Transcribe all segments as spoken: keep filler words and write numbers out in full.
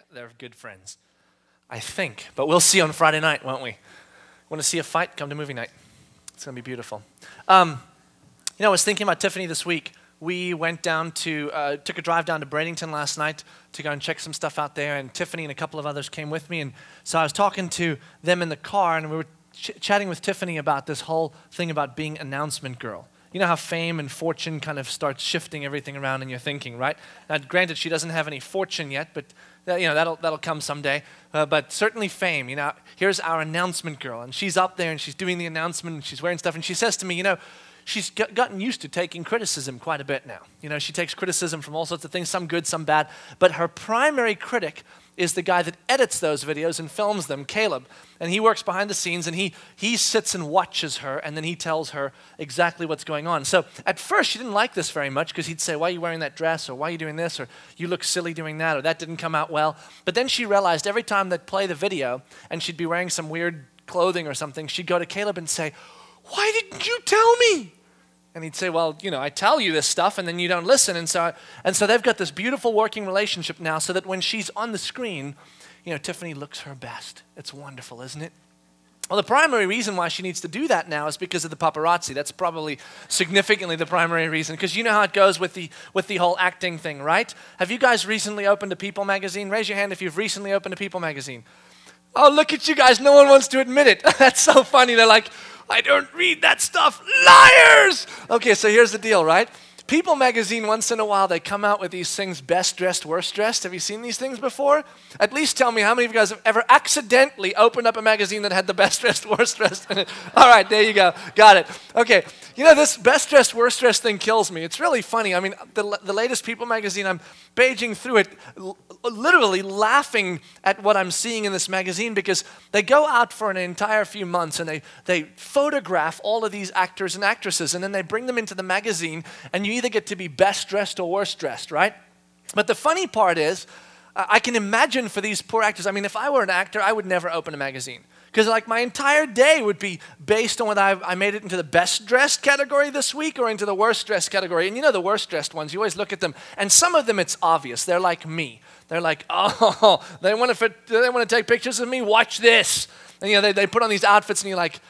they're good friends. I think. But we'll see on Friday night, won't we? Want to see a fight? Come to movie night. It's going to be beautiful. Um, you know, I was thinking about Tiffany this week. We went down to, uh, took a drive down to Bradenton last night to go and check some stuff out there, and Tiffany and a couple of others came with me, and so I was talking to them in the car, and we were ch- chatting with Tiffany about this whole thing about being announcement girl. You know how fame and fortune kind of starts shifting everything around in your thinking, right? Now, granted, she doesn't have any fortune yet, but that, you know that'll that'll come someday. Uh, but certainly fame. You know, here's our announcement girl, and she's up there and she's doing the announcement and she's wearing stuff, and she says to me, you know, she's g- gotten used to taking criticism quite a bit now. You know, she takes criticism from all sorts of things, some good, some bad. But her primary critic is the guy that edits those videos and films them, Caleb. And he works behind the scenes, and he he sits and watches her, and then he tells her exactly what's going on. So at first, she didn't like this very much, because he'd say, why are you wearing that dress, or why are you doing this, or you look silly doing that, or that didn't come out well. But then she realized every time they'd play the video, and she'd be wearing some weird clothing or something, she'd go to Caleb and say, why didn't you tell me? And he'd say, well, you know, I tell you this stuff and then you don't listen. And so and so they've got this beautiful working relationship now, so that when she's on the screen, you know, Tiffany looks her best. It's wonderful, isn't it? Well, the primary reason why she needs to do that now is because of the paparazzi. That's probably significantly the primary reason, because you know how it goes with the with the whole acting thing, right? Have you guys recently opened a People magazine? Raise your hand if you've recently opened a People magazine. Oh, look at you guys. No one wants to admit it. That's so funny. They're like, I don't read that stuff. Liars! Okay, so here's the deal, right? People magazine, once in a while, they come out with these things, best dressed, worst dressed. Have you seen these things before? At least tell me how many of you guys have ever accidentally opened up a magazine that had the best dressed, worst dressed in it. All right, there you go. Got it. Okay, you know, this best dressed, worst dressed thing kills me. It's really funny. I mean, the, the latest People magazine, I'm paging through it, l- literally laughing at what I'm seeing in this magazine, because they go out for an entire few months and they, they photograph all of these actors and actresses, and then they bring them into the magazine, and you either get to be best dressed or worst dressed, right? But the funny part is, I can imagine for these poor actors, I mean, if I were an actor, I would never open a magazine. Because like my entire day would be based on whether I, I made it into the best dressed category this week or into the worst dressed category. And you know the worst dressed ones, you always look at them, and some of them it's obvious. They're like me. They're like, oh, they want to they want to take pictures of me? Watch this. And you know, they, they put on these outfits and you're like,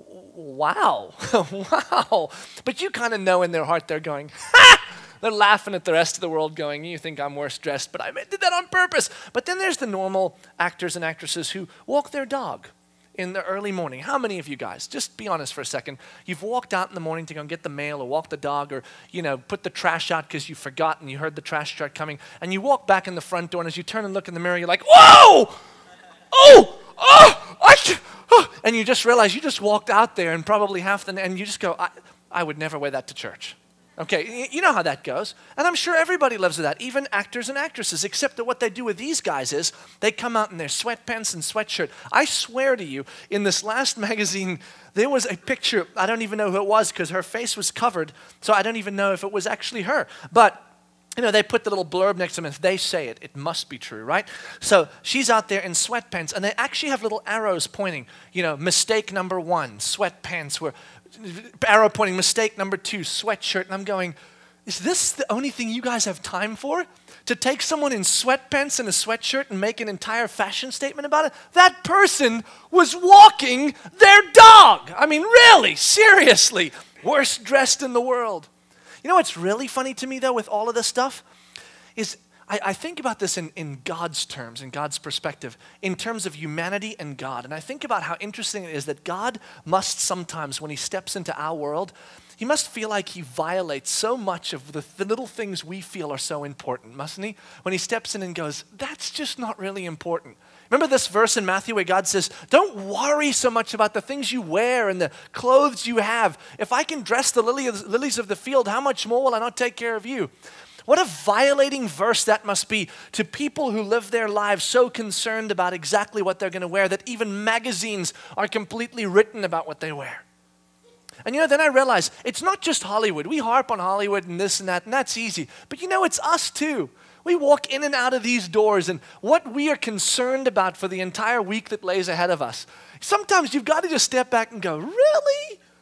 wow, wow. But you kind of know in their heart they're going, ha! They're laughing at the rest of the world going, you think I'm worse dressed, but I did that on purpose. But then there's the normal actors and actresses who walk their dog in the early morning. How many of you guys, just be honest for a second, you've walked out in the morning to go and get the mail or walk the dog or, you know, put the trash out because you forgot and you heard the trash truck coming, and you walk back in the front door, and as you turn and look in the mirror, you're like, whoa! Oh! Oh! I can't, oh! And you just realize you just walked out there and probably half the, and you just go, I, I would never wear that to church. Okay, you know how that goes. And I'm sure everybody lives with that, even actors and actresses, except that what they do with these guys is they come out in their sweatpants and sweatshirt. I swear to you, in this last magazine, there was a picture, I don't even know who it was because her face was covered, so I don't even know if it was actually her. But, you know, they put the little blurb next to them, and if they say it, it must be true, right? So she's out there in sweatpants, and they actually have little arrows pointing, you know, mistake number one, sweatpants were... arrow pointing, mistake number two, sweatshirt. And I'm going, is this the only thing you guys have time for? To take someone in sweatpants and a sweatshirt and make an entire fashion statement about it? That person was walking their dog. I mean, really, seriously, worst dressed in the world. You know what's really funny to me, though, with all of this stuff? Is I, I think about this in, in God's terms, in God's perspective, in terms of humanity and God. And I think about how interesting it is that God must sometimes, when he steps into our world, he must feel like he violates so much of the, the little things we feel are so important, mustn't he? When he steps in and goes, that's just not really important. Remember this verse in Matthew where God says, don't worry so much about the things you wear and the clothes you have. If I can dress the lily of, lilies of the field, how much more will I not take care of you? What a violating verse that must be to people who live their lives so concerned about exactly what they're going to wear that even magazines are completely written about what they wear. And you know, then I realize it's not just Hollywood. We harp on Hollywood and this and that, and that's easy. But you know, it's us too. We walk in and out of these doors, and what we are concerned about for the entire week that lays ahead of us. Sometimes you've got to just step back and go, really?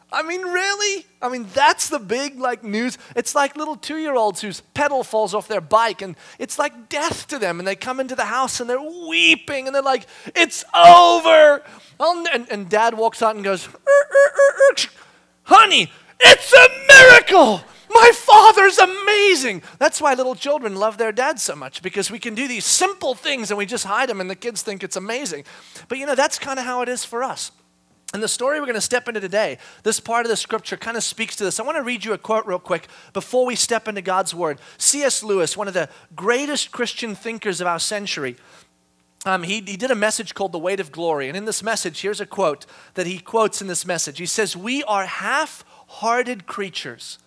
I mean, really? I mean, that's the big, like, news. It's like little two-year-olds whose pedal falls off their bike, and it's like death to them, and they come into the house, and they're weeping, and they're like, it's over. And, and dad walks out and goes, er, er, er, er. Honey, it's a miracle. My father's amazing. That's why little children love their dad so much, because we can do these simple things, and we just hide them, and the kids think it's amazing. But, you know, that's kind of how it is for us. And the story we're going to step into today, this part of the scripture kind of speaks to this. I want to read you a quote real quick before we step into God's word. C S Lewis, one of the greatest Christian thinkers of our century, um, he, he did a message called The Weight of Glory. And in this message, here's a quote that he quotes in this message. He says, "We are half-hearted creatures,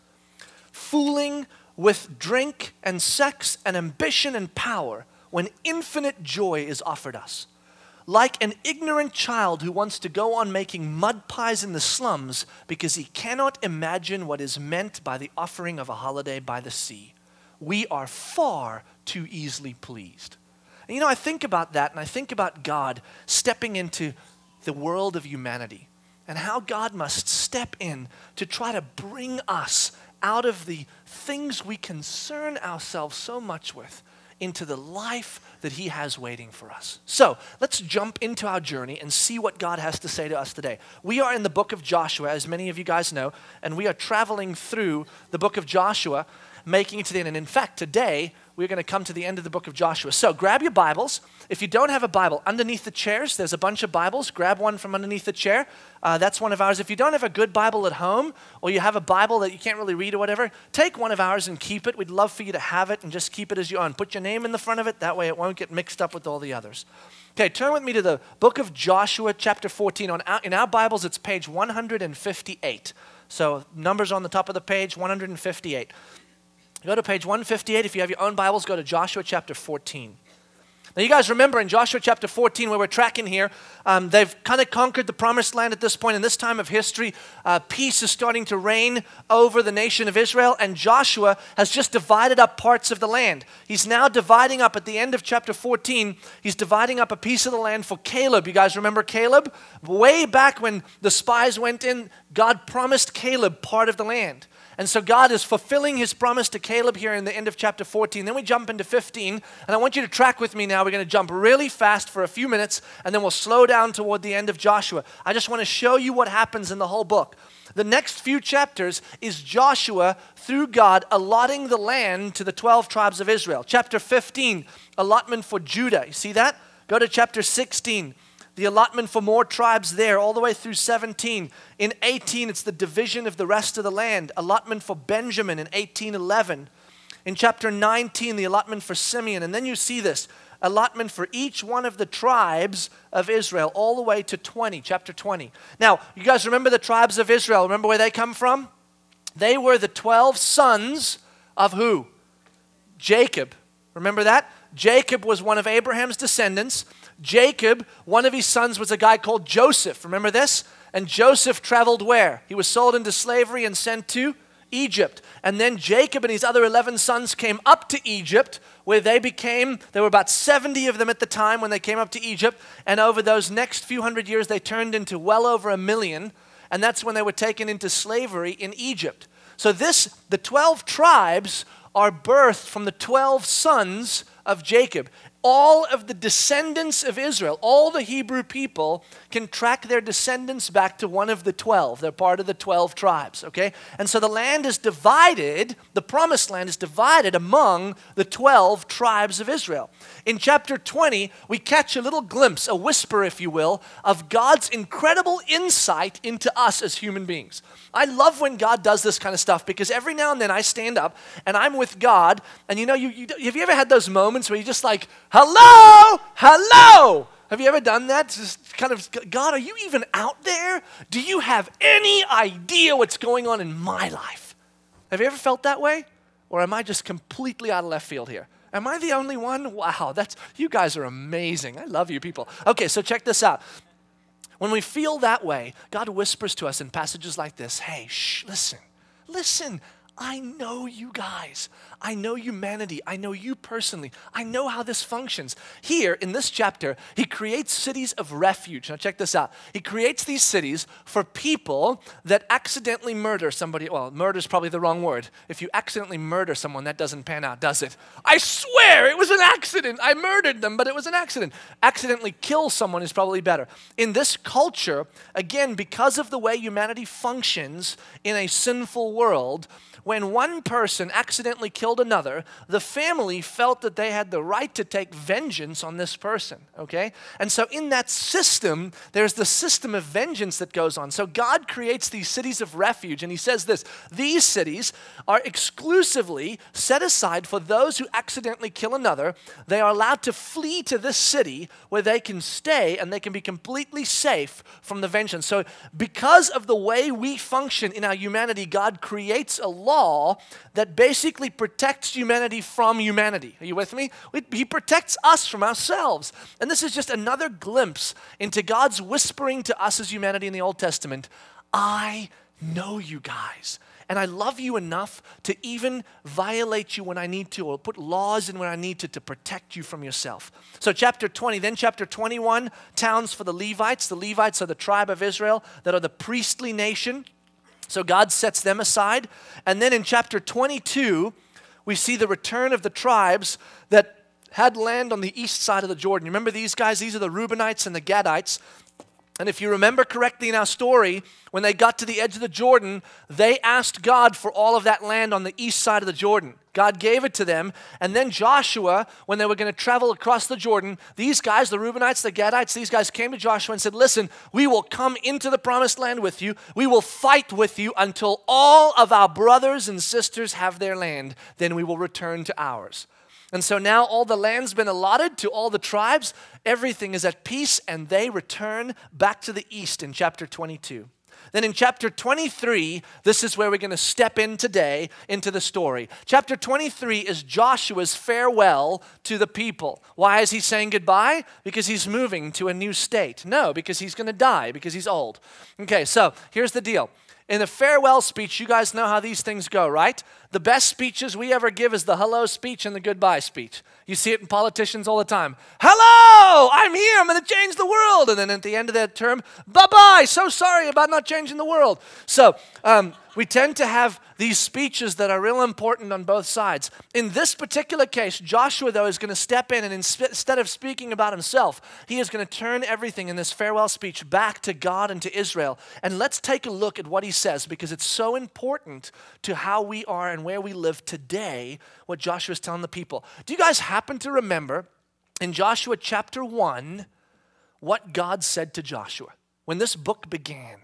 fooling with drink and sex and ambition and power when infinite joy is offered us. Like an ignorant child who wants to go on making mud pies in the slums because he cannot imagine what is meant by the offering of a holiday by the sea. We are far too easily pleased." And you know, I think about that, and I think about God stepping into the world of humanity and how God must step in to try to bring us out of the things we concern ourselves so much with into the life that he has waiting for us. So let's jump into our journey and see what God has to say to us today. We are in the book of Joshua, as many of you guys know, and we are traveling through the book of Joshua, making it to the end. And in fact, today, we're going to come to the end of the book of Joshua. So grab your Bibles. If you don't have a Bible, underneath the chairs, there's a bunch of Bibles. Grab one from underneath the chair. Uh, that's one of ours. If you don't have a good Bible at home, or you have a Bible that you can't really read or whatever, take one of ours and keep it. We'd love for you to have it and just keep it as your own. Put your name in the front of it. That way it won't get mixed up with all the others. Okay, turn with me to the book of Joshua, chapter fourteen. On our, in our Bibles, it's page one hundred fifty-eight. So numbers on the top of the page, one hundred fifty-eight. Go to page one fifty-eight. If you have your own Bibles, go to Joshua chapter fourteen. Now, you guys remember in Joshua chapter fourteen, where we're tracking here, um, they've kind of conquered the promised land at this point. In this time of history, uh, peace is starting to reign over the nation of Israel, and Joshua has just divided up parts of the land. He's now dividing up, at the end of chapter fourteen, he's dividing up a piece of the land for Caleb. You guys remember Caleb? Way back when the spies went in, God promised Caleb part of the land. And so God is fulfilling his promise to Caleb here in the end of chapter fourteen. Then we jump into fifteen, and I want you to track with me now. We're going to jump really fast for a few minutes, and then we'll slow down toward the end of Joshua. I just want to show you what happens in the whole book. The next few chapters is Joshua, through God, allotting the land to the twelve tribes of Israel. Chapter fifteen, allotment for Judah. You see that? Go to chapter sixteen. The allotment for more tribes there, all the way through seventeen. In eighteen, it's the division of the rest of the land. Allotment for Benjamin in eighteen eleven. In chapter nineteen, the allotment for Simeon. And then you see this, allotment for each one of the tribes of Israel, all the way to twenty, chapter twenty. Now, you guys remember the tribes of Israel? Remember where they come from? They were the twelve sons of who? Jacob. Remember that? Jacob was one of Abraham's descendants. Jacob, one of his sons was a guy called Joseph. Remember this? And Joseph traveled where? He was sold into slavery and sent to Egypt. And then Jacob and his other eleven sons came up to Egypt, where they became, there were about seventy of them at the time when they came up to Egypt. And over those next few hundred years, they turned into well over a million. And that's when they were taken into slavery in Egypt. So this, the twelve tribes are birthed from the twelve sons of Jacob. All of the descendants of Israel, all the Hebrew people, can track their descendants back to one of the twelve. They're part of the twelve tribes, okay? And so the land is divided, the promised land is divided among the twelve tribes of Israel. In chapter twenty, we catch a little glimpse, a whisper, if you will, of God's incredible insight into us as human beings. I love when God does this kind of stuff, because every now and then I stand up and I'm with God, and you know, you, you have you ever had those moments where you're just like, hello, hello? Have you ever done that? Just kind of, God, are you even out there? Do you have any idea what's going on in my life? Have you ever felt that way? Or am I just completely out of left field here? Am I the only one? Wow, that's, you guys are amazing. I love you people. Okay, so check this out. When we feel that way, God whispers to us in passages like this, hey, shh, listen, listen, I know you guys. I know humanity. I know you personally. I know how this functions. Here in this chapter, he creates cities of refuge. Now check this out. He creates these cities for people that accidentally murder somebody. Well, murder is probably the wrong word. If you accidentally murder someone, that doesn't pan out, does it? I swear it was an accident. I murdered them, but it was an accident. Accidentally kill someone is probably better. In this culture, again, because of the way humanity functions in a sinful world, when one person accidentally killed another, the family felt that they had the right to take vengeance on this person, okay? And so in that system, there's the system of vengeance that goes on. So God creates these cities of refuge, and he says this, these cities are exclusively set aside for those who accidentally kill another. They are allowed to flee to this city where they can stay and they can be completely safe from the vengeance. So because of the way we function in our humanity, God creates a law that basically protects humanity from humanity. Are you with me? He protects us from ourselves. And this is just another glimpse into God's whispering to us as humanity in the Old Testament, I know you guys. And I love you enough to even violate you when I need to, or put laws in when I need to, to protect you from yourself. So chapter twenty, then chapter twenty-one, towns for the Levites. The Levites are the tribe of Israel that are the priestly nation. So God sets them aside. And then in chapter twenty-two, we see the return of the tribes that had land on the east side of the Jordan. You remember these guys? These are the Reubenites and the Gadites. And if you remember correctly in our story, when they got to the edge of the Jordan, they asked God for all of that land on the east side of the Jordan. God gave it to them. And then Joshua, when they were going to travel across the Jordan, these guys, the Reubenites, the Gadites, these guys came to Joshua and said, listen, we will come into the promised land with you. We will fight with you until all of our brothers and sisters have their land. Then we will return to ours. And so now all the land's been allotted to all the tribes. Everything is at peace, and they return back to the east in chapter twenty-two. Then in chapter twenty-three, this is where we're going to step in today into the story. Chapter twenty-three is Joshua's farewell to the people. Why is he saying goodbye? Because he's moving to a new state. No, because he's going to die, because he's old. Okay, so here's the deal. In the farewell speech, you guys know how these things go, right? The best speeches we ever give is the hello speech and the goodbye speech. You see it in politicians all the time. Hello, I'm here, I'm going to change the world. And then at the end of that term, bye-bye, so sorry about not changing the world. So um, we tend to have these speeches that are real important on both sides. In this particular case, Joshua, though, is going to step in and instead of speaking about himself, he is going to turn everything in this farewell speech back to God and to Israel. And let's take a look at what he says, because it's so important to how we are and where we live today, what Joshua is telling the people. Do you guys happen to remember in Joshua chapter one what God said to Joshua when this book began?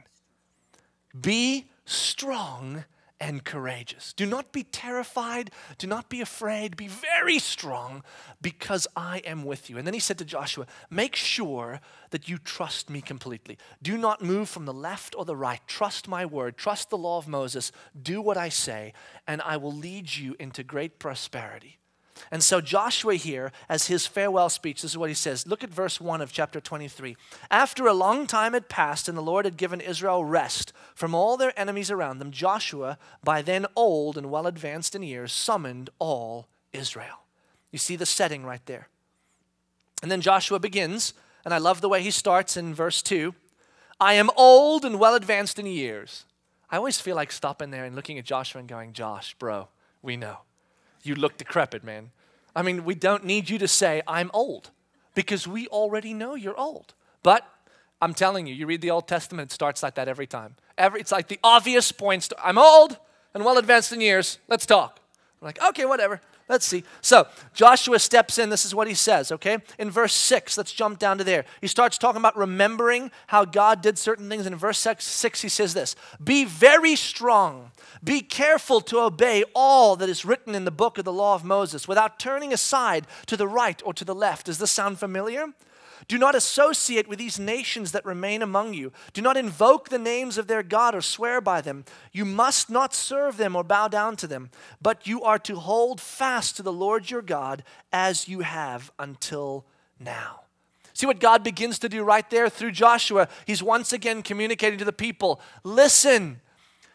Be strong and courageous. Do not be terrified. Do not be afraid. Be very strong, because I am with you. And then he said to Joshua, make sure that you trust me completely. Do not move from the left or the right. Trust my word. Trust the law of Moses. Do what I say, and I will lead you into great prosperity. And so Joshua here, as his farewell speech, this is what he says. Look at verse one of chapter twenty-three. After a long time had passed and the Lord had given Israel rest from all their enemies around them, Joshua, by then old and well advanced in years, summoned all Israel. You see the setting right there. And then Joshua begins, and I love the way he starts in verse two. I am old and well advanced in years. I always feel like stopping there and looking at Joshua and going, Josh, bro, we know. You look decrepit, man. I mean, we don't need you to say, I'm old, because we already know you're old. But I'm telling you, you read the Old Testament, it starts like that every time. Every, it's like the obvious points. To, I'm old and well advanced in years. Let's talk. We're like, okay, whatever. Let's see. So Joshua steps in. This is what he says, okay? In verse six, let's jump down to there. He starts talking about remembering how God did certain things. In verse six, he says this, be very strong. Be careful to obey all that is written in the book of the law of Moses without turning aside to the right or to the left. Does this sound familiar? Do not associate with these nations that remain among you. Do not invoke the names of their God or swear by them. You must not serve them or bow down to them, but you are to hold fast to the Lord your God as you have until now. See what God begins to do right there through Joshua? He's once again communicating to the people, listen,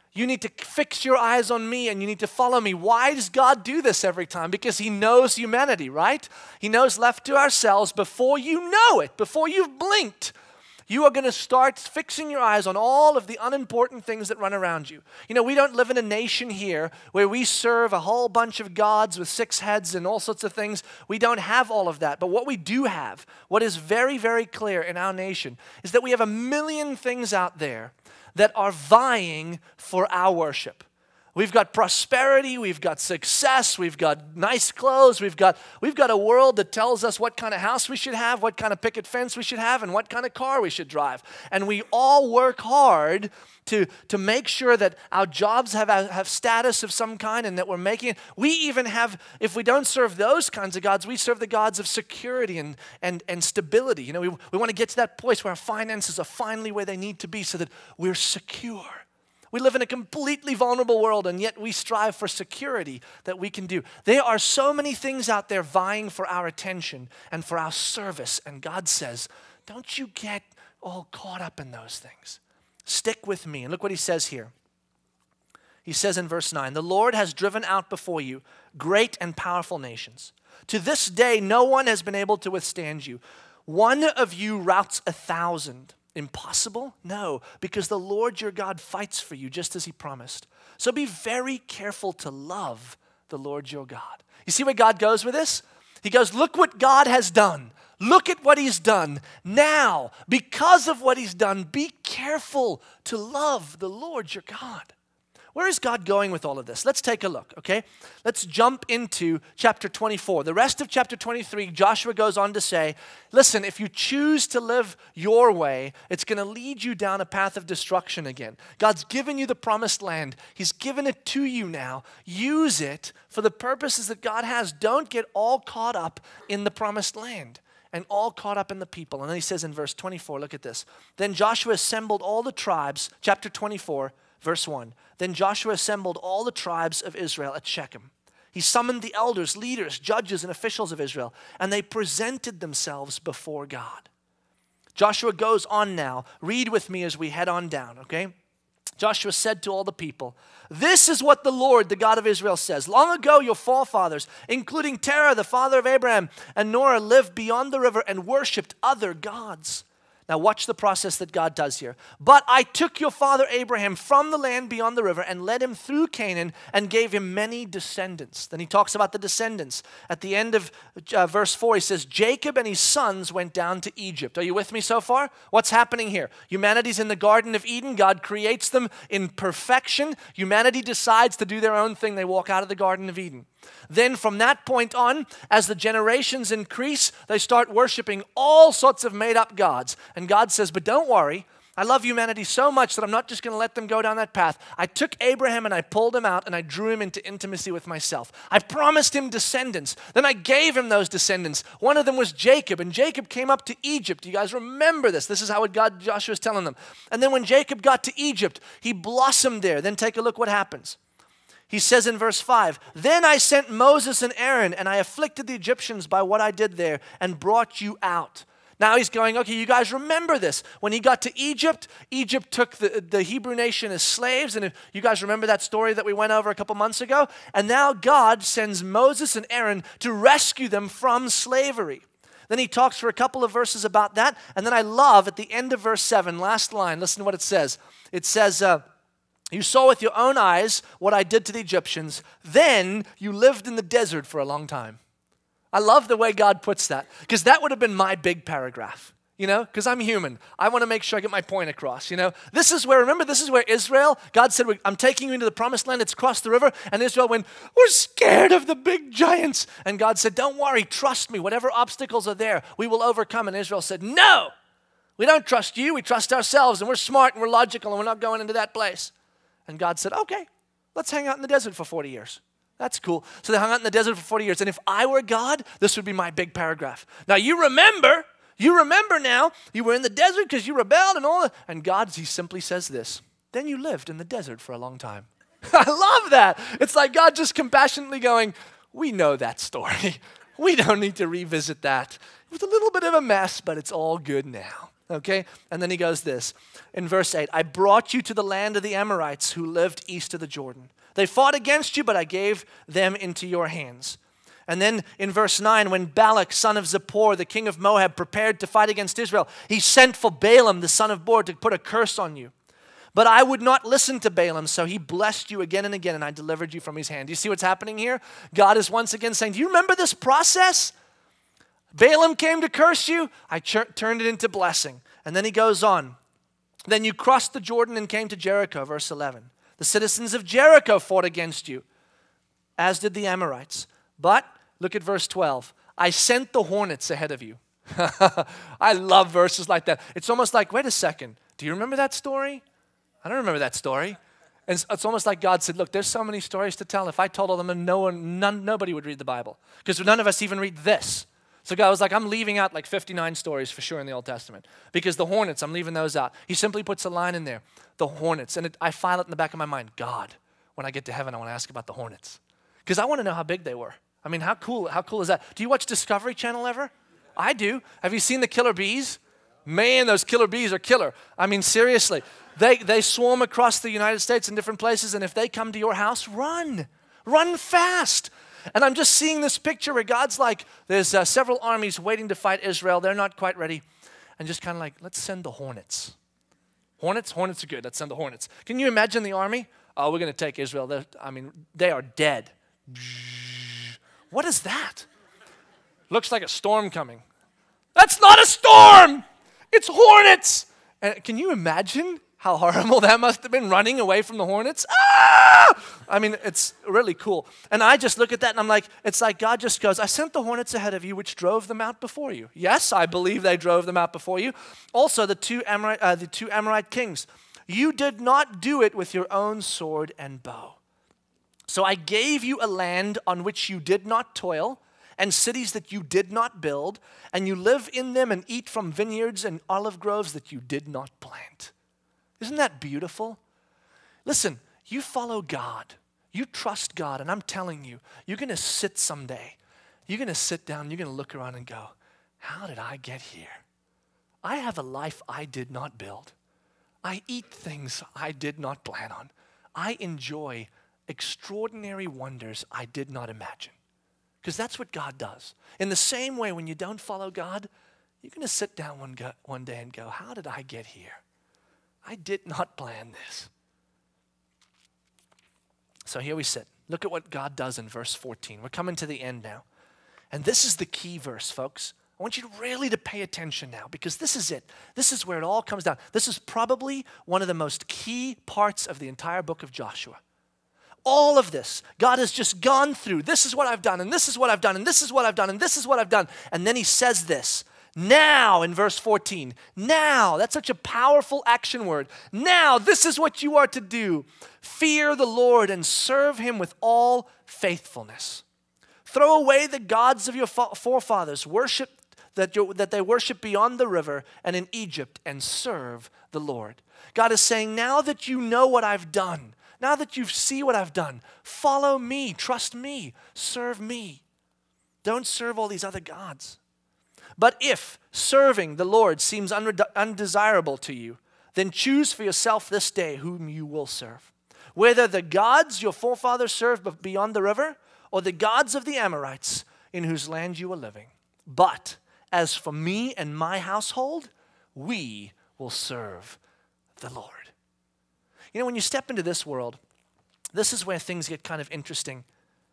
You need to fix your eyes on me and you need to follow me. Why does God do this every time? Because he knows humanity, right? He knows left to ourselves before you know it, before you've blinked. You are going to start fixing your eyes on all of the unimportant things that run around you. You know, we don't live in a nation here where we serve a whole bunch of gods with six heads and all sorts of things. We don't have all of that. But what we do have, what is very, very clear in our nation, is that we have a million things out there that are vying for our worship. We've got prosperity, we've got success, we've got nice clothes, we've got we've got a world that tells us what kind of house we should have, what kind of picket fence we should have, and what kind of car we should drive. And we all work hard to, to make sure that our jobs have, have status of some kind and that we're making it. We even have, if we don't serve those kinds of gods, we serve the gods of security and, and, and stability. You know, we, we want to get to that place where our finances are finally where they need to be so that we're secure. We live in a completely vulnerable world, and yet we strive for security that we can do. There are so many things out there vying for our attention and for our service, and God says, don't you get all caught up in those things. Stick with me. And look what he says here. He says in verse nine, the Lord has driven out before you great and powerful nations. To this day, no one has been able to withstand you. One of you routs a thousand. Impossible? No, because the Lord your God fights for you just as he promised. So be very careful to love the Lord your God. You see where God goes with this? He goes, look what God has done. Look at what he's done. Now, because of what he's done, be careful to love the Lord your God. Where is God going with all of this? Let's take a look, okay? Let's jump into chapter twenty-four. The rest of chapter twenty-three, Joshua goes on to say, listen, if you choose to live your way, it's going to lead you down a path of destruction again. God's given you the promised land. He's given it to you now. Use it for the purposes that God has. Don't get all caught up in the promised land and all caught up in the people. And then he says in verse twenty-four, look at this. Then Joshua assembled all the tribes, chapter twenty-four, verse one. Then Joshua assembled all the tribes of Israel at Shechem. He summoned the elders, leaders, judges, and officials of Israel, and they presented themselves before God. Joshua goes on now. Read with me as we head on down, okay? Joshua said to all the people, this is what the Lord, the God of Israel, says. Long ago, your forefathers, including Terah, the father of Abraham, and Noah, lived beyond the river and worshipped other gods. Now watch the process that God does here. But I took your father Abraham from the land beyond the river and led him through Canaan and gave him many descendants. Then he talks about the descendants. At the end of uh, verse four, he says, Jacob and his sons went down to Egypt. Are you with me so far? What's happening here? Humanity's in the Garden of Eden. God creates them in perfection. Humanity decides to do their own thing. They walk out of the Garden of Eden. Then from that point on, as the generations increase, they start worshiping all sorts of made-up gods. And God says, but don't worry, I love humanity so much that I'm not just going to let them go down that path. I took Abraham and I pulled him out and I drew him into intimacy with myself. I promised him descendants. Then I gave him those descendants. One of them was Jacob, and Jacob came up to Egypt. You guys remember this. This is how God, Joshua is telling them. And then when Jacob got to Egypt, he blossomed there. Then take a look what happens. He says in verse five, then I sent Moses and Aaron, and I afflicted the Egyptians by what I did there and brought you out. Now he's going, okay, you guys remember this. When he got to Egypt, Egypt took the, the Hebrew nation as slaves. And if you guys remember that story that we went over a couple months ago? And now God sends Moses and Aaron to rescue them from slavery. Then he talks for a couple of verses about that. And then I love at the end of verse seven, last line, listen to what it says. It says, uh, you saw with your own eyes what I did to the Egyptians. Then you lived in the desert for a long time. I love the way God puts that, because that would have been my big paragraph, you know, because I'm human. I want to make sure I get my point across, you know. This is where, remember, this is where Israel, God said, I'm taking you into the promised land. It's across the river. And Israel went, we're scared of the big giants. And God said, don't worry, trust me. Whatever obstacles are there, we will overcome. And Israel said, no, we don't trust you. We trust ourselves, and we're smart and we're logical, and we're not going into that place. And God said, okay, let's hang out in the desert for forty years. That's cool. So they hung out in the desert for forty years. And if I were God, this would be my big paragraph. Now you remember, you remember now, you were in the desert because you rebelled and all that. And God, he simply says this, then you lived in the desert for a long time. I love that. It's like God just compassionately going, we know that story. We don't need to revisit that. It was a little bit of a mess, but it's all good now. okay? And then he goes this, in verse eight, I brought you to the land of the Amorites who lived east of the Jordan. They fought against you, but I gave them into your hands. And then in verse nine, when Balak, son of Zippor, the king of Moab, prepared to fight against Israel, he sent for Balaam, the son of Beor, to put a curse on you. But I would not listen to Balaam, so he blessed you again and again, and I delivered you from his hand. Do you see what's happening here? God is once again saying, do you remember this process? Balaam came to curse you. I ch- turned it into blessing. And then he goes on. Then you crossed the Jordan and came to Jericho, verse eleven. The citizens of Jericho fought against you, as did the Amorites. But, look at verse twelve. I sent the hornets ahead of you. I love verses like that. It's almost like, wait a second. Do you remember that story? I don't remember that story. And it's, it's almost like God said, look, there's so many stories to tell. If I told all them, no one, none, nobody would read the Bible. Because none of us even read this. So God was like, I'm leaving out like fifty-nine stories for sure in the Old Testament. Because the hornets, I'm leaving those out. He simply puts a line in there, the hornets. And it, I file it in the back of my mind, God, when I get to heaven, I want to ask about the hornets. Because I want to know how big they were. I mean, how cool, how cool is that? Do you watch Discovery Channel ever? I do. Have you seen the killer bees? Man, those killer bees are killer. I mean, seriously. They, they swarm across the United States in different places, and if they come to your house, run. Run fast. And I'm just seeing this picture where God's like, there's uh, several armies waiting to fight Israel. They're not quite ready. And just kind of like, let's send the hornets. Hornets? Hornets are good. Let's send the hornets. Can you imagine the army? Oh, we're going to take Israel. They're, I mean, they are dead. What is that? Looks like a storm coming. That's not a storm. It's hornets. And can you imagine how horrible that must have been, running away from the hornets? Ah! I mean, it's really cool. And I just look at that and I'm like, it's like God just goes, I sent the hornets ahead of you, which drove them out before you. Yes, I believe they drove them out before you. Also, the two Amorite, uh, the two Amorite kings. You did not do it with your own sword and bow. So I gave you a land on which you did not toil, and cities that you did not build, and you live in them and eat from vineyards and olive groves that you did not plant. Isn't that beautiful? Listen, you follow God. You trust God, and I'm telling you, you're going to sit someday. You're going to sit down, you're going to look around and go, how did I get here? I have a life I did not build. I eat things I did not plan on. I enjoy extraordinary wonders I did not imagine. Because that's what God does. In the same way, when you don't follow God, you're going to sit down one, go, one day and go, how did I get here? I did not plan this. So here we sit. Look at what God does in verse fourteen. We're coming to the end now. And this is the key verse, folks. I want you to really to pay attention now, because this is it. This is where it all comes down. This is probably one of the most key parts of the entire book of Joshua. All of this, God has just gone through. This is what I've done, and this is what I've done, and this is what I've done, and this is what I've done. And then he says this, now in verse fourteen. Now, that's such a powerful action word. Now, this is what you are to do. Fear the Lord and serve him with all faithfulness. Throw away the gods of your forefathers. Worship that, you, that they worship beyond the river and in Egypt, and serve the Lord. God is saying, now that you know what I've done, now that you see what I've done, follow me, trust me, serve me. Don't serve all these other gods. But if serving the Lord seems undesirable to you, then choose for yourself this day whom you will serve. Whether the gods your forefathers served beyond the river, or the gods of the Amorites in whose land you are living. But as for me and my household, we will serve the Lord. You know, when you step into this world, this is where things get kind of interesting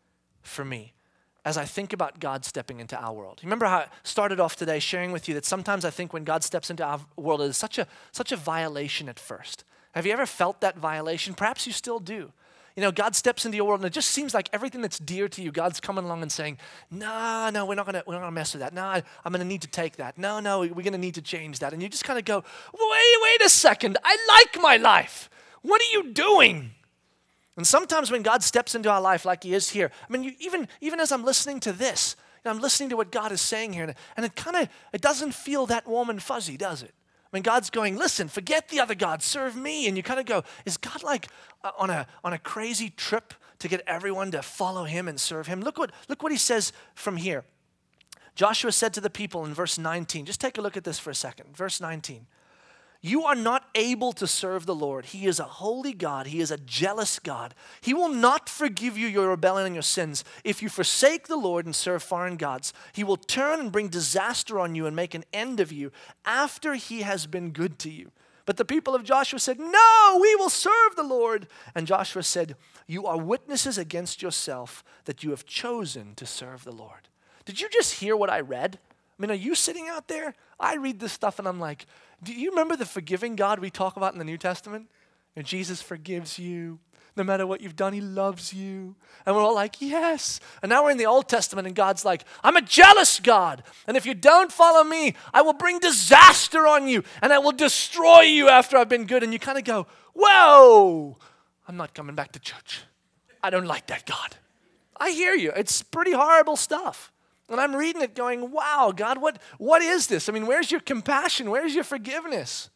for me as I think about God stepping into our world. Remember how I started off today sharing with you that sometimes I think when God steps into our world, it is such a, such a violation at first. Have you ever felt that violation? Perhaps you still do. You know, God steps into your world, and it just seems like everything that's dear to you, God's coming along and saying, no, no, we're not gonna, we're not gonna mess with that. No, I, I'm gonna need to take that. No, no, we're gonna need to change that. And you just kind of go, wait, wait a second. I like my life. What are you doing? And sometimes when God steps into our life like he is here, I mean, you, even, even as I'm listening to this, you know, I'm listening to what God is saying here, and, and it kind of, it doesn't feel that warm and fuzzy, does it? When God's going, listen, forget the other gods, serve me. And you kind of go, is God like uh, on a on a crazy trip to get everyone to follow him and serve him? Look what, look what he says from here. Joshua said to the people in verse nineteen, just take a look at this for a second. Verse nineteen. You are not able to serve the Lord. He is a holy God. He is a jealous God. He will not forgive you your rebellion and your sins if you forsake the Lord and serve foreign gods. He will turn and bring disaster on you and make an end of you after he has been good to you. But the people of Joshua said, no, we will serve the Lord. And Joshua said, you are witnesses against yourself that you have chosen to serve the Lord. Did you just hear what I read? I mean, are you sitting out there? I read this stuff and I'm like, do you remember the forgiving God we talk about in the New Testament? And Jesus forgives you. No matter what you've done, he loves you. And we're all like, yes. And now we're in the Old Testament and God's like, I'm a jealous God. And if you don't follow me, I will bring disaster on you and I will destroy you after I've been good. And you kind of go, whoa, I'm not coming back to church. I don't like that God. I hear you. It's pretty horrible stuff. And I'm reading it going, wow, God, what, what is this? I mean, where's your compassion? Where's your forgiveness?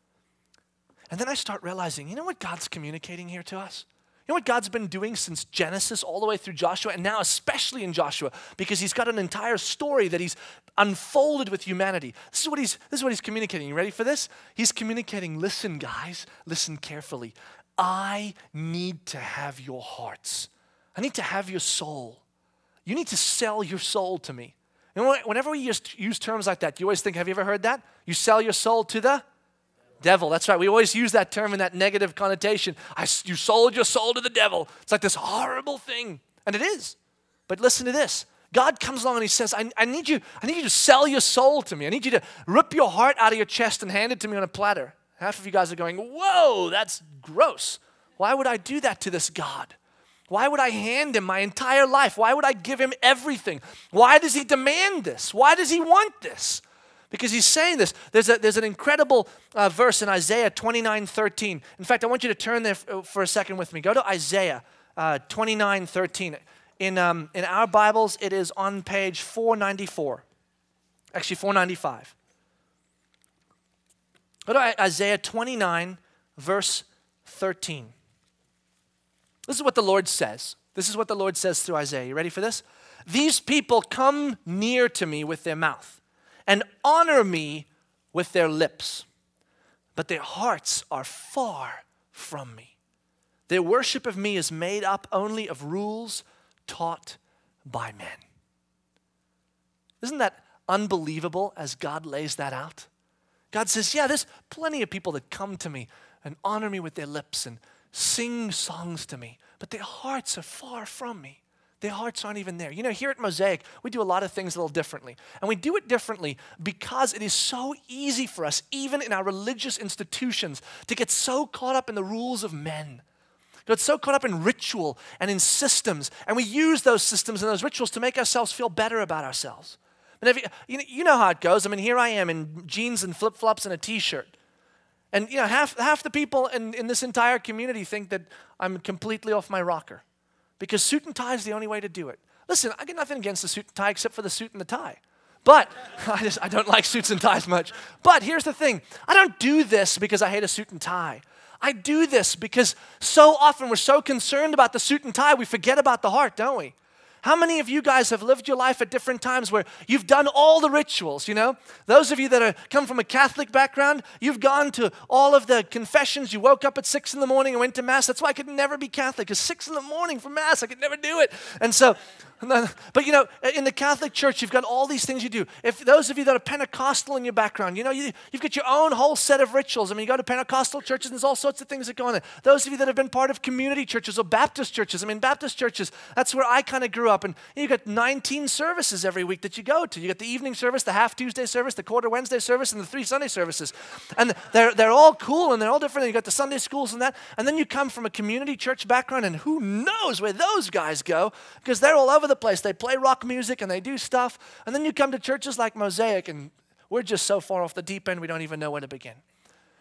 And then I start realizing, you know what God's communicating here to us? You know what God's been doing since Genesis all the way through Joshua, and now especially in Joshua, because he's got an entire story that he's unfolded with humanity. This is what he's, this is what he's communicating. You ready for this? He's communicating, listen, guys, listen carefully. I need to have your hearts. I need to have your soul. You need to sell your soul to me. And whenever we use, use terms like that, you always think, have you ever heard that? You sell your soul to the devil. That's right. We always use that term in that negative connotation. I, you sold your soul to the devil. It's like this horrible thing. And it is. But listen to this. God comes along and he says, I, I, need you, I need you to sell your soul to me. I need you to rip your heart out of your chest and hand it to me on a platter. Half of you guys are going, whoa, that's gross. Why would I do that to this God? Why would I hand him my entire life? Why would I give him everything? Why does he demand this? Why does he want this? Because he's saying this. There's, a, there's an incredible uh, verse in Isaiah twenty-nine thirteen. In fact, I want you to turn there f- for a second with me. Go to Isaiah uh, twenty-nine thirteen. In, um, in our Bibles, it is on page four ninety-four. Actually, four ninety-five. Go to Isaiah twenty-nine, verse thirteen. This is what the Lord says. This is what the Lord says through Isaiah. You ready for this? These people come near to me with their mouth and honor me with their lips, but their hearts are far from me. Their worship of me is made up only of rules taught by men. Isn't that unbelievable as God lays that out? God says, yeah, there's plenty of people that come to me and honor me with their lips and sing songs to me, but their hearts are far from me. Their hearts aren't even there. You know, here at Mosaic, we do a lot of things a little differently. And we do it differently because it is so easy for us, even in our religious institutions, to get so caught up in the rules of men. Get so caught up in ritual and in systems. And we use those systems and those rituals to make ourselves feel better about ourselves. And if you, you know, you know how it goes. I mean, here I am in jeans and flip-flops and a t-shirt. And you know, half half the people in, in this entire community think that I'm completely off my rocker. Because suit and tie is the only way to do it. Listen, I got nothing against the suit and tie except for the suit and the tie. But I just I don't like suits and ties much. But here's the thing. I don't do this because I hate a suit and tie. I do this because so often we're so concerned about the suit and tie, we forget about the heart, don't we? How many of you guys have lived your life at different times where you've done all the rituals, you know? Those of you that are, come from a Catholic background, you've gone to all of the confessions. You woke up at six in the morning and went to Mass. That's why I could never be Catholic, because six in the morning for Mass, I could never do it. And so, but you know, in the Catholic Church, you've got all these things you do. If those of you that are Pentecostal in your background, you know, you, you've got your own whole set of rituals. I mean, you go to Pentecostal churches, and there's all sorts of things that go on there. Those of you that have been part of community churches or Baptist churches, I mean, Baptist churches, that's where I kind of grew up. And you got nineteen services every week that you go to. You got the evening service, the half Tuesday service, the quarter Wednesday service, and the three Sunday services. And they're, they're all cool, and they're all different. And you got the Sunday schools and that. And then you come from a community church background, and who knows where those guys go, because they're all over the place. They play rock music, and they do stuff. And then you come to churches like Mosaic, and we're just so far off the deep end, we don't even know where to begin.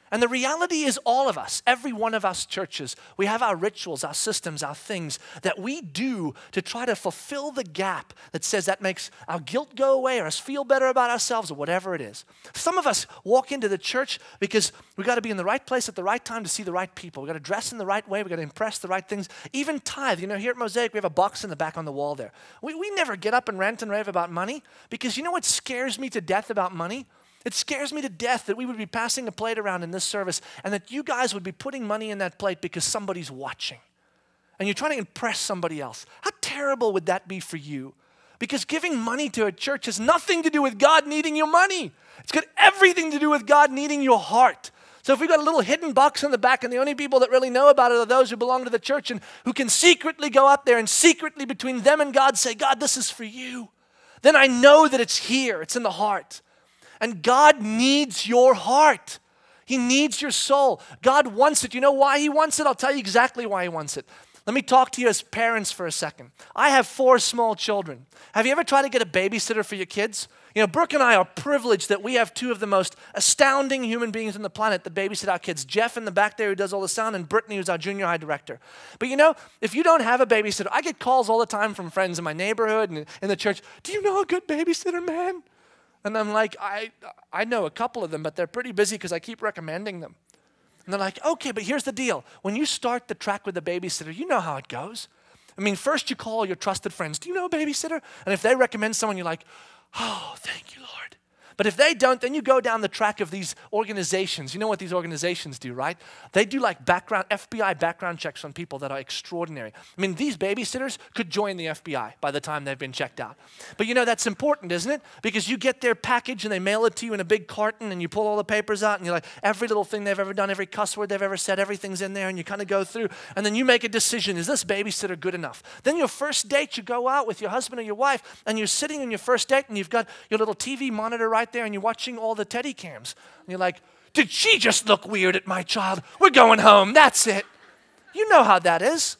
And the reality is all of us, every one of us churches, we have our rituals, our systems, our things that we do to try to fulfill the gap that says that makes our guilt go away or us feel better about ourselves or whatever it is. Some of us walk into the church because we got to be in the right place at the right time to see the right people. We got to dress in the right way. We got to impress the right things. Even tithe. You know, here at Mosaic, we have a box in the back on the wall there. We, we never get up and rant and rave about money because you know what scares me to death about money? It scares me to death that we would be passing a plate around in this service and that you guys would be putting money in that plate because somebody's watching. And you're trying to impress somebody else. How terrible would that be for you? Because giving money to a church has nothing to do with God needing your money. It's got everything to do with God needing your heart. So if we've got a little hidden box in the back and the only people that really know about it are those who belong to the church and who can secretly go out there and secretly between them and God say, God, this is for you. Then I know that it's here. It's in the heart. And God needs your heart. He needs your soul. God wants it. You know why he wants it? I'll tell you exactly why he wants it. Let me talk to you as parents for a second. I have four small children. Have you ever tried to get a babysitter for your kids? You know, Brooke and I are privileged that we have two of the most astounding human beings on the planet that babysit our kids. Jeff in the back there who does all the sound, and Brittany who's our junior high director. But you know, if you don't have a babysitter, I get calls all the time from friends in my neighborhood and in the church. Do you know a good babysitter, man? And I'm like, I I know a couple of them, but they're pretty busy because I keep recommending them. And they're like, okay, but here's the deal. When you start the track with the babysitter, you know how it goes. I mean, first you call your trusted friends. Do you know a babysitter? And if they recommend someone, you're like, oh, thank you, Lord. But if they don't, then you go down the track of these organizations. You know what these organizations do, right? They do like background, F B I background checks on people that are extraordinary. I mean, these babysitters could join the F B I by the time they've been checked out. But you know, that's important, isn't it? Because you get their package and they mail it to you in a big carton and you pull all the papers out and you're like, every little thing they've ever done, every cuss word they've ever said, everything's in there and you kind of go through and then you make a decision, is this babysitter good enough? Then your first date, you go out with your husband or your wife and you're sitting on your first date and you've got your little T V monitor right there and you're watching all the teddy cams. And you're like, did she just look weird at my child? We're going home, that's it. You know how that is.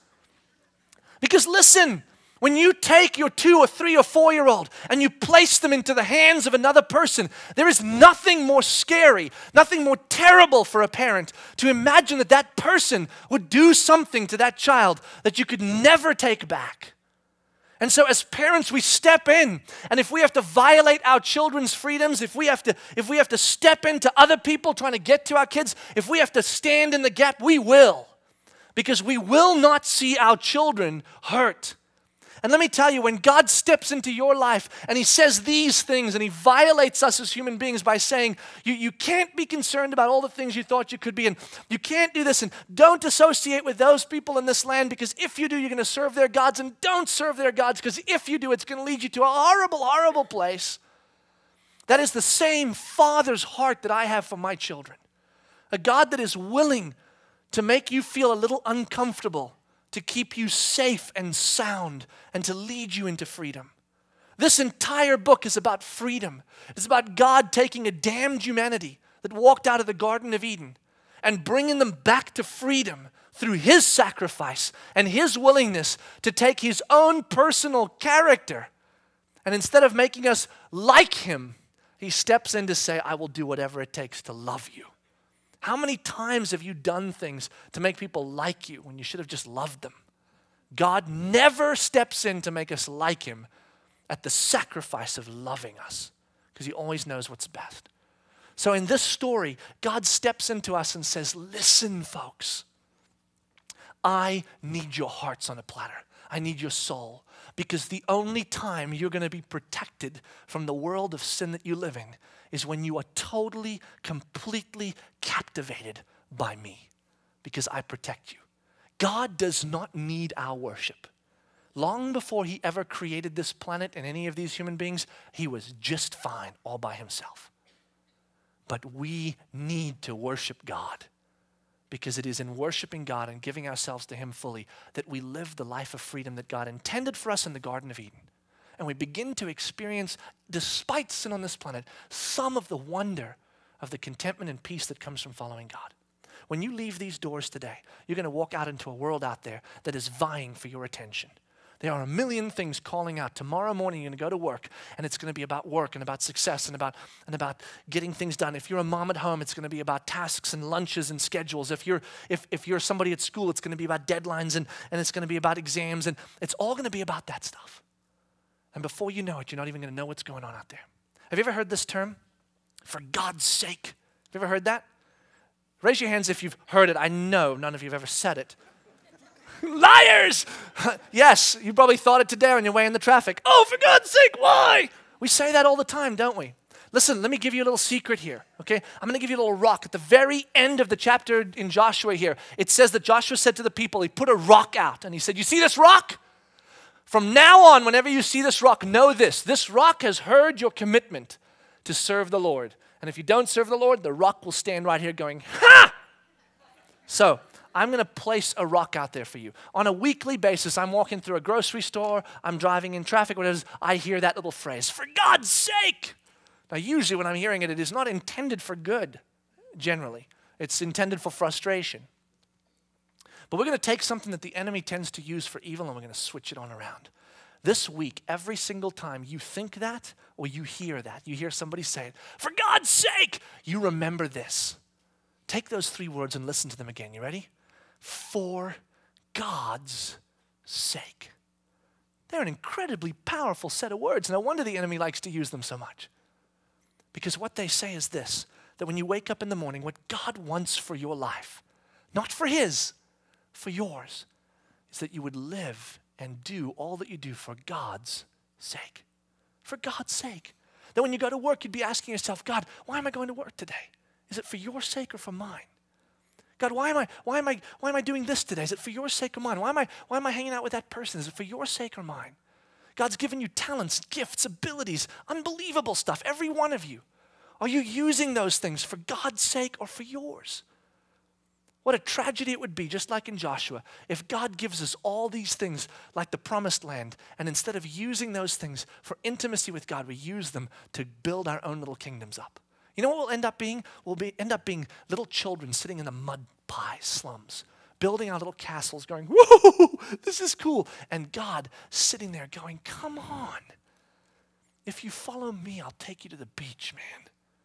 Because listen, when you take your two or three or four-year-old and you place them into the hands of another person, there is nothing more scary, nothing more terrible for a parent to imagine that that person would do something to that child that you could never take back. And so as parents, we step in, and if we have to violate our children's freedoms, if we have to, if we have to step into other people trying to get to our kids, if we have to stand in the gap, we will. Because we will not see our children hurt. And let me tell you, when God steps into your life and he says these things and he violates us as human beings by saying, you, you can't be concerned about all the things you thought you could be and you can't do this and don't associate with those people in this land because if you do, you're going to serve their gods and don't serve their gods because if you do, it's going to lead you to a horrible, horrible place. That is the same Father's heart that I have for my children. A God that is willing to make you feel a little uncomfortable, to keep you safe and sound, and to lead you into freedom. This entire book is about freedom. It's about God taking a damned humanity that walked out of the Garden of Eden and bringing them back to freedom through his sacrifice and his willingness to take his own personal character. And instead of making us like him, he steps in to say, I will do whatever it takes to love you. How many times have you done things to make people like you when you should have just loved them? God never steps in to make us like him at the sacrifice of loving us because he always knows what's best. So in this story, God steps into us and says, listen, folks, I need your hearts on a platter. I need your soul because the only time you're going to be protected from the world of sin that you live in is when you are totally, completely captivated by me because I protect you. God does not need our worship. Long before he ever created this planet and any of these human beings, he was just fine all by himself. But we need to worship God because it is in worshiping God and giving ourselves to him fully that we live the life of freedom that God intended for us in the Garden of Eden. And we begin to experience, despite sin on this planet, some of the wonder of the contentment and peace that comes from following God. When you leave these doors today, you're going to walk out into a world out there that is vying for your attention. There are a million things calling out. Tomorrow morning, you're going to go to work, and it's going to be about work and about success and about and about getting things done. If you're a mom at home, it's going to be about tasks and lunches and schedules. If you're if if you're somebody at school, it's going to be about deadlines and, and it's going to be about exams, and it's all going to be about that stuff. And before you know it, you're not even going to know what's going on out there. Have you ever heard this term? For God's sake. Have you ever heard that? Raise your hands if you've heard it. I know none of you have ever said it. Liars! Yes, you probably thought it today on your way in the traffic. Oh, for God's sake, why? We say that all the time, don't we? Listen, let me give you a little secret here, okay? I'm going to give you a little rock. At the very end of the chapter in Joshua here, it says that Joshua said to the people, he put a rock out, and he said, you see this rock? From now on, whenever you see this rock, know this. This rock has heard your commitment to serve the Lord. And if you don't serve the Lord, the rock will stand right here going, ha! So, I'm going to place a rock out there for you. On a weekly basis, I'm walking through a grocery store, I'm driving in traffic, whatever it is, I hear that little phrase, for God's sake. Now, usually when I'm hearing it, it is not intended for good, generally. It's intended for frustration. But we're going to take something that the enemy tends to use for evil and we're going to switch it on around. This week, every single time you think that or you hear that, you hear somebody say it, for God's sake, you remember this. Take those three words and listen to them again. You ready? For God's sake. They're an incredibly powerful set of words. No wonder the enemy likes to use them so much. Because what they say is this, that when you wake up in the morning, what God wants for your life, not for his, for yours, is that you would live and do all that you do for God's sake. For God's sake. That when you go to work, you'd be asking yourself, God, why am I going to work today? Is it for your sake or for mine? God, why am I why am I why am I doing this today? Is it for your sake or mine? Why am I why am I hanging out with that person? Is it for your sake or mine? God's given you talents, gifts, abilities, unbelievable stuff, every one of you. Are you using those things for God's sake or for yours? What a tragedy it would be, just like in Joshua, if God gives us all these things like the promised land, and instead of using those things for intimacy with God, we use them to build our own little kingdoms up. You know what we'll end up being? We'll be, end up being little children sitting in the mud pie slums, building our little castles going, whoa, this is cool. And God sitting there going, come on. If you follow me, I'll take you to the beach, man.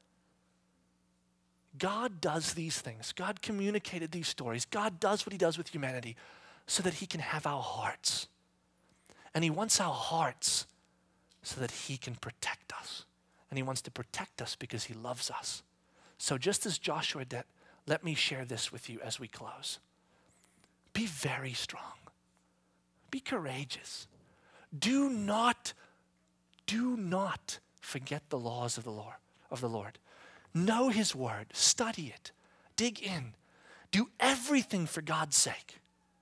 God does these things. God communicated these stories. God does what he does with humanity so that he can have our hearts. And he wants our hearts so that he can protect us. And he wants to protect us because he loves us. So just as Joshua did, let me share this with you as we close. Be very strong. Be courageous. Do not, do not forget the laws of the Lord, of the Lord. Know his word. Study it. Dig in. Do everything for God's sake.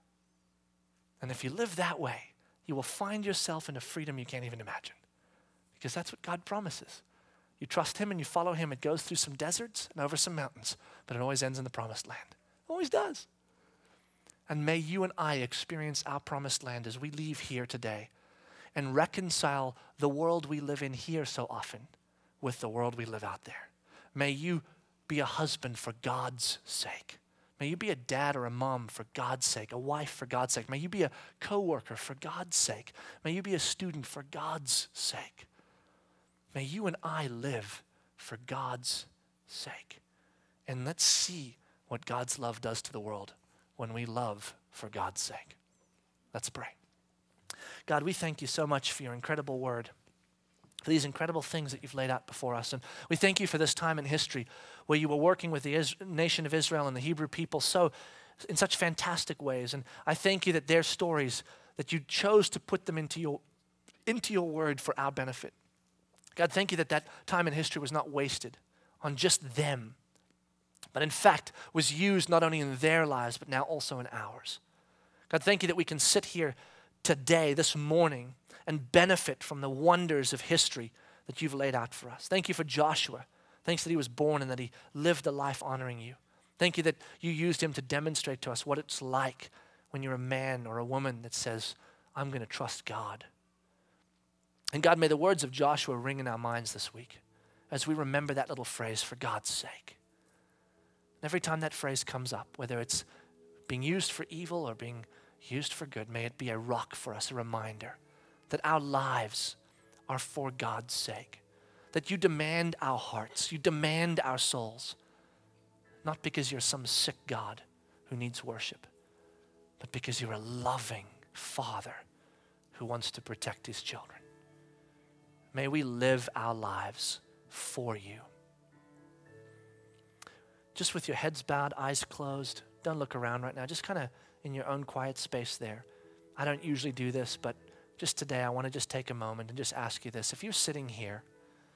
And if you live that way, you will find yourself in a freedom you can't even imagine. Because that's what God promises. You trust him and you follow him. It goes through some deserts and over some mountains, but it always ends in the promised land. It always does. And may you and I experience our promised land as we leave here today and reconcile the world we live in here so often with the world we live out there. May you be a husband for God's sake. May you be a dad or a mom for God's sake, a wife for God's sake. May you be a coworker for God's sake. May you be a student for God's sake. May you and I live for God's sake. And let's see what God's love does to the world when we love for God's sake. Let's pray. God, we thank you so much for your incredible word, for these incredible things that you've laid out before us. And we thank you for this time in history where you were working with the Is- nation of Israel and the Hebrew people so in such fantastic ways. And I thank you that their stories, that you chose to put them into your, into your word for our benefit. God, thank you that that time in history was not wasted on just them, but in fact was used not only in their lives, but now also in ours. God, thank you that we can sit here today, this morning, and benefit from the wonders of history that you've laid out for us. Thank you for Joshua. Thanks that he was born and that he lived a life honoring you. Thank you that you used him to demonstrate to us what it's like when you're a man or a woman that says, I'm going to trust God. And God, may the words of Joshua ring in our minds this week as we remember that little phrase, for God's sake. Every time that phrase comes up, whether it's being used for evil or being used for good, may it be a rock for us, a reminder that our lives are for God's sake, that you demand our hearts, you demand our souls, not because you're some sick God who needs worship, but because you're a loving Father who wants to protect his children. May we live our lives for you. Just with your heads bowed, eyes closed, don't look around right now, just kind of in your own quiet space there. I don't usually do this, but just today I want to just take a moment and just ask you this. If you're sitting here,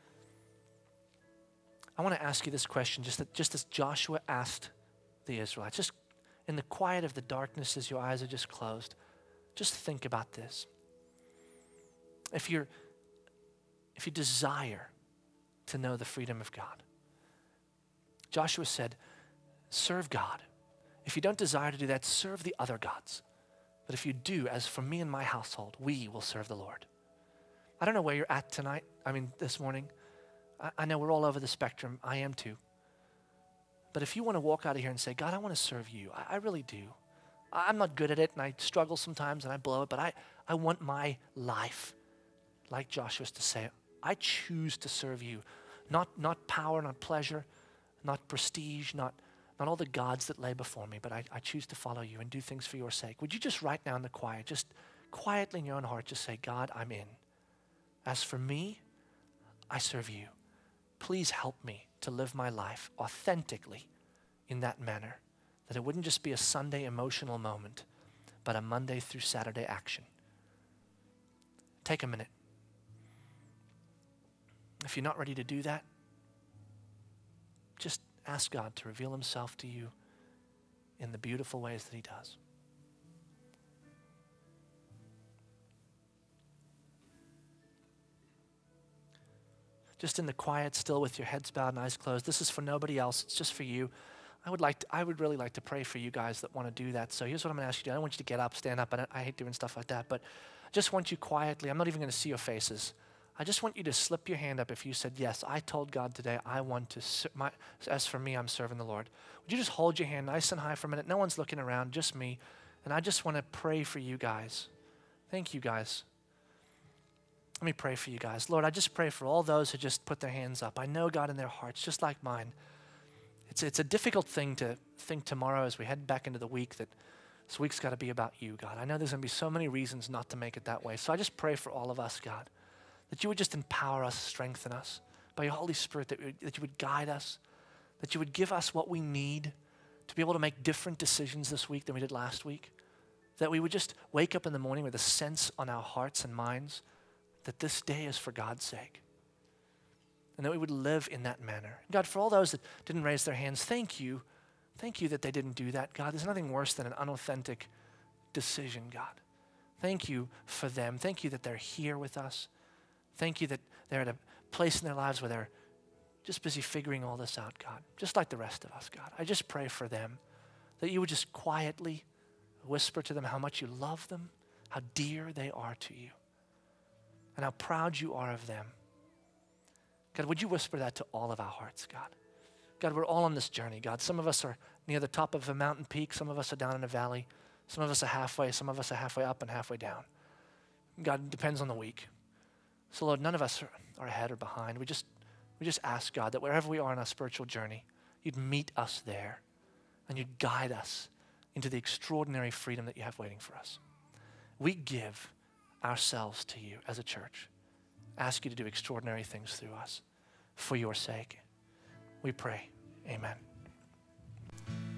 I want to ask you this question, just, that, just as Joshua asked the Israelites, just in the quiet of the darkness as your eyes are just closed, just think about this. If you're, if you desire to know the freedom of God, Joshua said, serve God. If you don't desire to do that, serve the other gods. But if you do, as for me and my household, we will serve the Lord. I don't know where you're at tonight, I mean this morning. I, I know we're all over the spectrum. I am too. But if you want to walk out of here and say, God, I want to serve you. I, I really do. I, I'm not good at it and I struggle sometimes and I blow it, but I, I want my life, like Joshua's to say, I choose to serve you. Not, not power, not pleasure, not prestige, not Not all the gods that lay before me, but I, I choose to follow you and do things for your sake. Would you just right now in the quiet, just quietly in your own heart, just say, God, I'm in. As for me, I serve you. Please help me to live my life authentically in that manner, that it wouldn't just be a Sunday emotional moment, but a Monday through Saturday action. Take a minute. If you're not ready to do that, just ask God to reveal himself to you in the beautiful ways that he does. Just in the quiet, still with your heads bowed and eyes closed. This is for nobody else. It's just for you. I would like to, I would really like to pray for you guys that want to do that. So here's what I'm going to ask you to do. I don't want you to get up, stand up. I, don't, I hate doing stuff like that. But I just want you quietly. I'm not even going to see your faces. I just want you to slip your hand up if you said, yes, I told God today I want to, ser- my, as for me, I'm serving the Lord. Would you just hold your hand nice and high for a minute? No one's looking around, just me. And I just want to pray for you guys. Thank you guys. Let me pray for you guys. Lord, I just pray for all those who just put their hands up. I know, God, in their hearts, just like mine. It's, it's a difficult thing to think tomorrow as we head back into the week that this week's got to be about you, God. I know there's going to be so many reasons not to make it that way. So I just pray for all of us, God, that you would just empower us, strengthen us by your Holy Spirit, that, we, that you would guide us, that you would give us what we need to be able to make different decisions this week than we did last week, that we would just wake up in the morning with a sense on our hearts and minds that this day is for God's sake, and that we would live in that manner. God, for all those that didn't raise their hands, thank you. Thank you that they didn't do that, God. There's nothing worse than an unauthentic decision, God. Thank you for them. Thank you that they're here with us. Thank you that they're at a place in their lives where they're just busy figuring all this out, God, just like the rest of us, God. I just pray for them that you would just quietly whisper to them how much you love them, how dear they are to you, and how proud you are of them. God, would you whisper that to all of our hearts, God? God, we're all on this journey, God. Some of us are near the top of a mountain peak. Some of us are down in a valley. Some of us are halfway. Some of us are halfway up and halfway down. God, it depends on the week. So Lord, none of us are, are ahead or behind. We just, we just ask, God, that wherever we are in our spiritual journey, you'd meet us there and you'd guide us into the extraordinary freedom that you have waiting for us. We give ourselves to you as a church. Ask you to do extraordinary things through us for your sake. We pray. Amen.